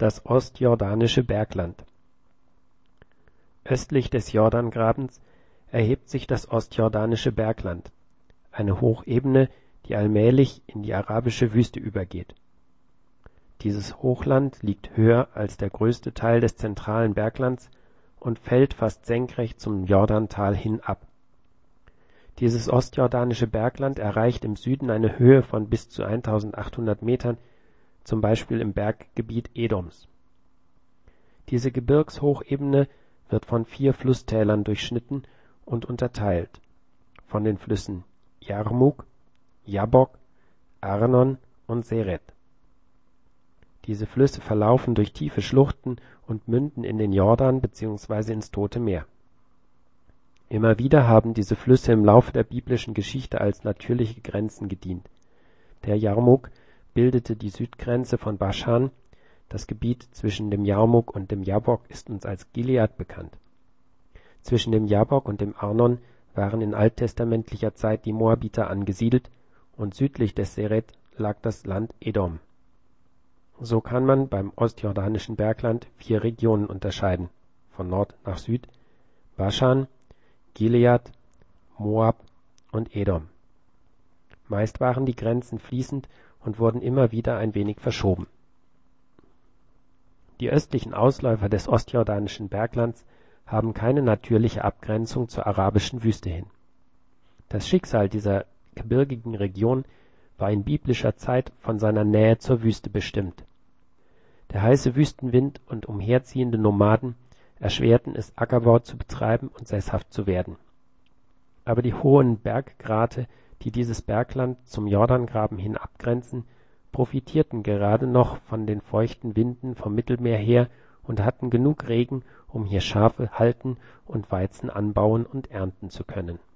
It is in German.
das ostjordanische Bergland. Östlich des Jordangrabens erhebt sich das ostjordanische Bergland, eine Hochebene, die allmählich in die arabische Wüste übergeht. Dieses Hochland liegt höher als der größte Teil des zentralen Berglands und fällt fast senkrecht zum Jordantal hin ab. Dieses ostjordanische Bergland erreicht im Süden eine Höhe von bis zu 1800 Metern, zum Beispiel im Berggebiet Edoms. Diese Gebirgshochebene wird von 4 Flusstälern durchschnitten und unterteilt, von den Flüssen Jarmuk, Jabbok, Arnon und Seret. Diese Flüsse verlaufen durch tiefe Schluchten und münden in den Jordan bzw. ins Tote Meer. Immer wieder haben diese Flüsse im Laufe der biblischen Geschichte als natürliche Grenzen gedient. Der Jarmuk bildete die Südgrenze von Baschan, das Gebiet zwischen dem Jarmuk und dem Jabbok ist uns als Gilead bekannt. Zwischen dem Jabbok und dem Arnon waren in alttestamentlicher Zeit die Moabiter angesiedelt und südlich des Seret lag das Land Edom. So kann man beim ostjordanischen Bergland 4 Regionen unterscheiden, von Nord nach Süd: Baschan, Gilead, Moab und Edom. Meist waren die Grenzen fließend und wurden immer wieder ein wenig verschoben. Die östlichen Ausläufer des ostjordanischen Berglands haben keine natürliche Abgrenzung zur arabischen Wüste hin. Das Schicksal dieser gebirgigen Region war in biblischer Zeit von seiner Nähe zur Wüste bestimmt. Der heiße Wüstenwind und umherziehende Nomaden erschwerten es, Ackerbau zu betreiben und sesshaft zu werden. Aber die hohen Berggrate, die dieses Bergland zum Jordangraben hin abgrenzen, profitierten gerade noch von den feuchten Winden vom Mittelmeer her und hatten genug Regen, um hier Schafe halten und Weizen anbauen und ernten zu können